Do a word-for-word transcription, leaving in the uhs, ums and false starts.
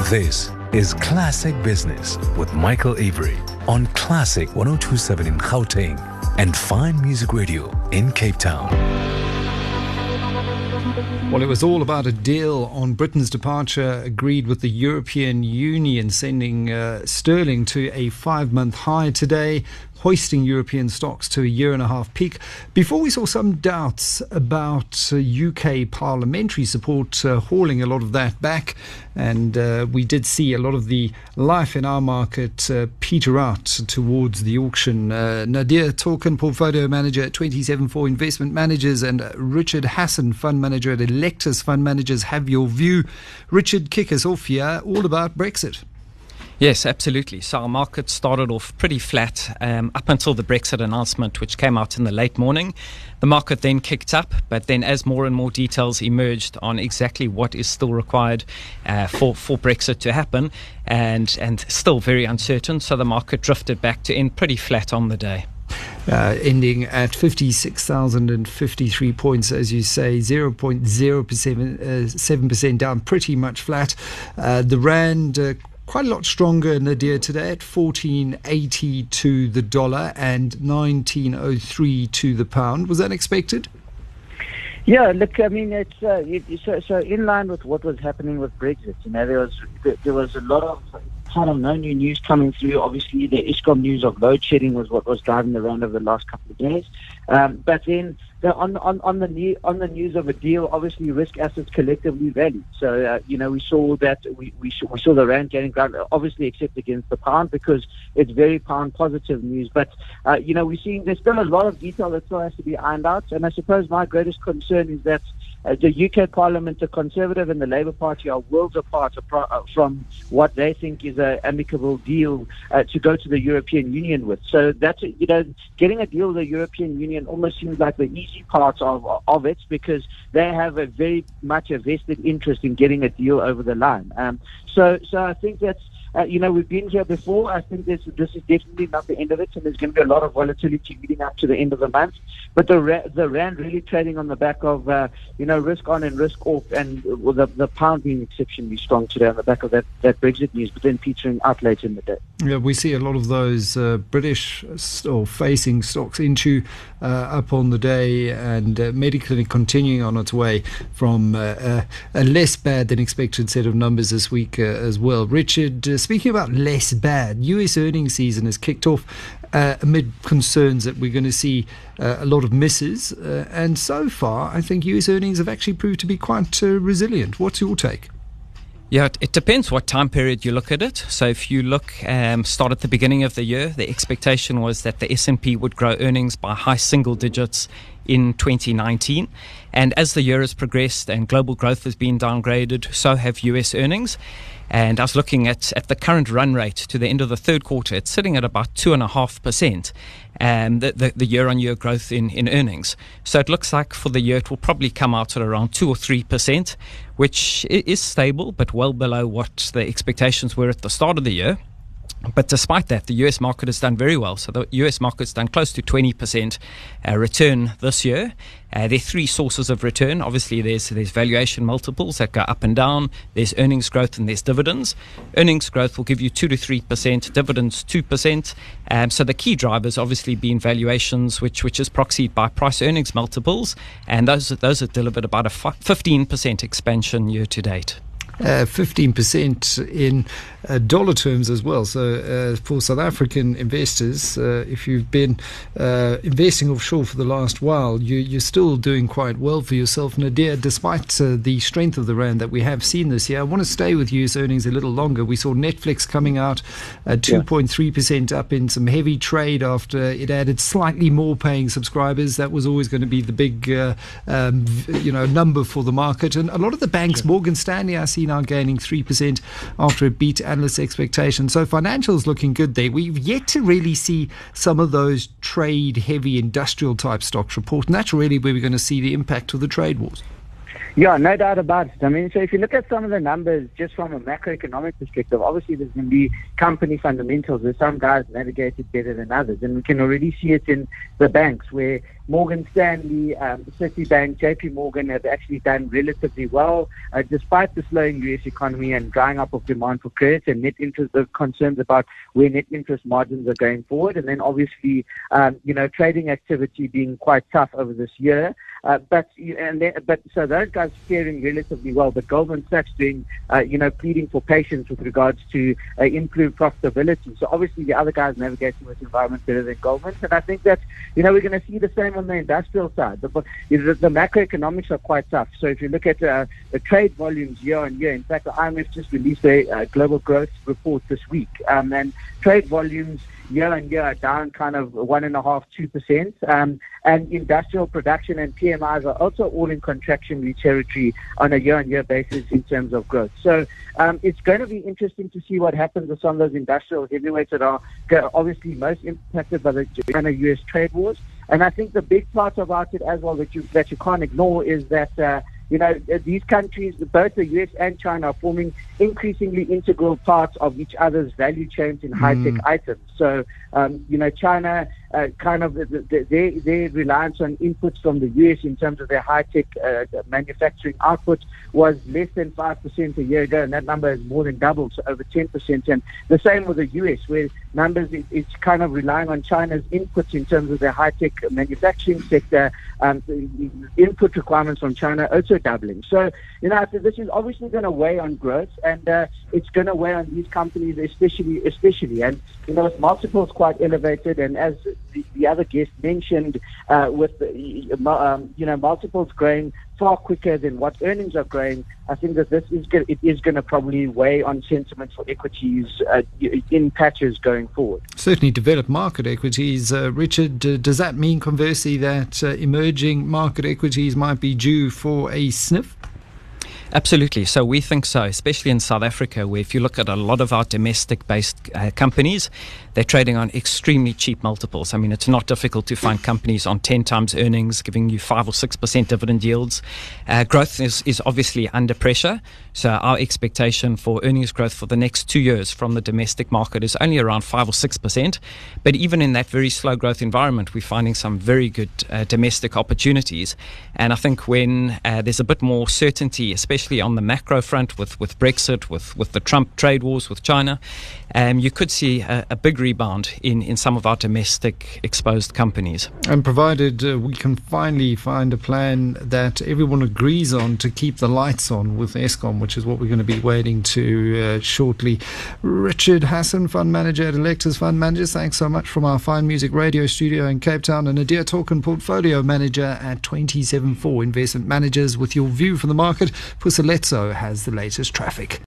This is Classic Business with Michael Avery on Classic one oh two point seven in Gauteng and Fine Music Radio in Cape Town. Well, it was all about a deal on Britain's departure agreed with the European Union, sending uh, sterling to a five-month high today, hoisting European stocks to a year and a half peak. Before we saw some doubts about uh, U K parliamentary support, uh, hauling a lot of that back, and uh, we did see a lot of the life in our market uh, peter out towards the auction. Uh, Nadir Tolkien, portfolio manager at twenty-seven four Investment Managers, and Richard Hassan, fund manager at Electus Fund Managers, have your view. Richard, kick us off here, all about Brexit. Yes, absolutely. So our market started off pretty flat um, up until the Brexit announcement, which came out in the late morning. The market then kicked up, but then as more and more details emerged on exactly what is still required uh, for, for Brexit to happen, and, and still very uncertain, so the market drifted back to end pretty flat on the day. Uh, ending at fifty-six thousand fifty-three points, as you say, zero point zero seven percent down, pretty much flat. Uh, the Rand uh, quite a lot stronger, Nadir, today at fourteen eighty to the dollar and nineteen oh three to the pound. Was that expected? Yeah, look, I mean, it's uh, it, so, so in line with what was happening with Brexit. You know, there was there was a lot of kind of no new news coming through. Obviously, the Eskom news of load shedding was what was driving around over the last couple of days. Um, but then the, on on on the new, on the news of a deal, obviously risk assets collectively rallied. So uh, you know, we saw that we we saw, we saw the rand gaining ground, obviously except against the pound because it's very pound positive news. But uh, you know, we're seeing there's still a lot of detail that still has to be ironed out. And I suppose my greatest concern is that Uh, the U K Parliament, the Conservative and the Labour Party are worlds apart uh, from what they think is an amicable deal uh, to go to the European Union with. So that's, you know, getting a deal with the European Union almost seems like the easy part of of it because they have a very much a vested interest in getting a deal over the line. Um, so, so I think that's. Uh, you know, we've been here before. I think this this is definitely not the end of it, and there's going to be a lot of volatility leading up to the end of the month. But the ra- the rand really trading on the back of uh, you know risk on and risk off, and uh, the the pound being exceptionally strong today on the back of that, that Brexit news, but then petering out later in the day. Yeah, we see a lot of those uh, British or facing stocks into uh, up on the day, and uh, Mediclinic continuing on its way from uh, uh, a less bad than expected set of numbers this week uh, as well. Richard. Uh, Speaking about less bad, U S earnings season has kicked off uh, amid concerns that we're going to see uh, a lot of misses. Uh, and so far, I think U S earnings have actually proved to be quite uh, resilient. What's your take? Yeah, it, it depends what time period you look at it. So if you look, um, start at the beginning of the year, the expectation was that the S and P would grow earnings by high single digits in twenty nineteen. And as the year has progressed and global growth has been downgraded, so have U S earnings. And I was looking at, at the current run rate to the end of the third quarter. It's sitting at about two point five percent, um, the, the, the year-on-year growth in, in earnings. So it looks like for the year it will probably come out at around two or three percent, which is stable, but well below what the expectations were at the start of the year. But despite that, the U S market has done very well. So the U S market's done close to twenty percent uh, return this year. Uh, there are three sources of return. Obviously, there's there's valuation multiples that go up and down. There's earnings growth and there's dividends. Earnings growth will give you two to three percent, dividends two percent. Um, so the key drivers obviously being valuations, which which is proxied by price earnings multiples. And those, those have delivered about a fifteen percent expansion year to date. Uh, fifteen percent in uh, dollar terms as well. So uh, for South African investors, uh, if you've been uh, investing offshore for the last while, you, you're still doing quite well for yourself, Nadir, despite uh, the strength of the rand that we have seen this year. I want to stay with U S earnings a little longer. We saw Netflix coming out uh, two point three percent up in some heavy trade after it added slightly more paying subscribers. That was always going to be the big uh, um, you know number for the market. And a lot of the banks, sure. Morgan Stanley, I see now gaining three percent after it beat analysts' expectations. So financials looking good there. We've yet to really see some of those trade-heavy industrial type stocks report, and that's really where we're going to see the impact of the trade wars. Yeah, no doubt about it. I mean, so if you look at some of the numbers just from a macroeconomic perspective, obviously there's going to be company fundamentals where some guys navigate it better than others. And we can already see it in the banks where, Morgan Stanley, um, Citibank, J P Morgan have actually done relatively well, uh, despite the slowing U S economy and drying up of demand for credit and net interest uh, concerns about where net interest margins are going forward. And then obviously, um, you know, trading activity being quite tough over this year. Uh, but and then, but so those guys faring relatively well. But Goldman Sachs doing, uh, you know, pleading for patience with regards to uh, improved profitability. So obviously the other guys navigating this environment better than Goldman. And I think that, you know, we're going to see the same on the industrial side. The, the, the macroeconomics are quite tough. So if you look at uh, the trade volumes year on year, in fact, the I M F just released a uh, global growth report this week, um, and trade volumes year on year are down kind of one and a half, two percent. Um, and industrial production and P M Is are also all in contractionary territory on a year on year basis in terms of growth. So um, it's going to be interesting to see what happens with some of those industrial heavyweights that are obviously most impacted by the China U S trade wars. And I think the big part about it as well that you that you can't ignore is that uh, you know, these countries, both the U S and China, are forming increasingly integral parts of each other's value chains in high-tech mm. items. So, um, you know, China uh, kind of, their, their reliance on inputs from the U S in terms of their high-tech uh, manufacturing output was less than five percent a year ago, and that number has more than doubled, so over ten percent. And the same with the U S, where numbers, it, it's kind of relying on China's inputs in terms of their high-tech manufacturing sector. Um, input requirements from China also doubling. So, you know, this is obviously going to weigh on growth, and uh, it's going to weigh on these companies, especially, especially. And, you know, with multiples quite elevated, and as the, the other guest mentioned, uh, with, the, um, you know, multiples growing far quicker than what earnings are growing, I think that this is going, it is going to probably weigh on sentiment for equities uh, in patches going forward. Certainly developed market equities. Uh, Richard, uh, does that mean conversely that uh, emerging market equities might be due for a sniff? Absolutely. So we think so, especially in South Africa, where if you look at a lot of our domestic-based uh, companies, they're trading on extremely cheap multiples. I mean, it's not difficult to find companies on ten times earnings, giving you five or six percent dividend yields. Uh, growth is, is obviously under pressure. So our expectation for earnings growth for the next two years from the domestic market is only around five or six percent. But even in that very slow growth environment, we're finding some very good uh, domestic opportunities. And I think when uh, there's a bit more certainty, especially on the macro front with, with Brexit, with, with the Trump trade wars with China, um, you could see a, a big rebound in, in some of our domestic exposed companies. And provided uh, we can finally find a plan that everyone agrees on to keep the lights on with Eskom, which is what we're going to be waiting to uh, shortly. Richard Hassan, Fund Manager at Electors Fund Managers, thanks so much from our Fine Music Radio studio in Cape Town, and Nadir Torkin, Portfolio Manager at twenty-seven four Investment Managers, with your view from the market. Pusaletso has the latest traffic.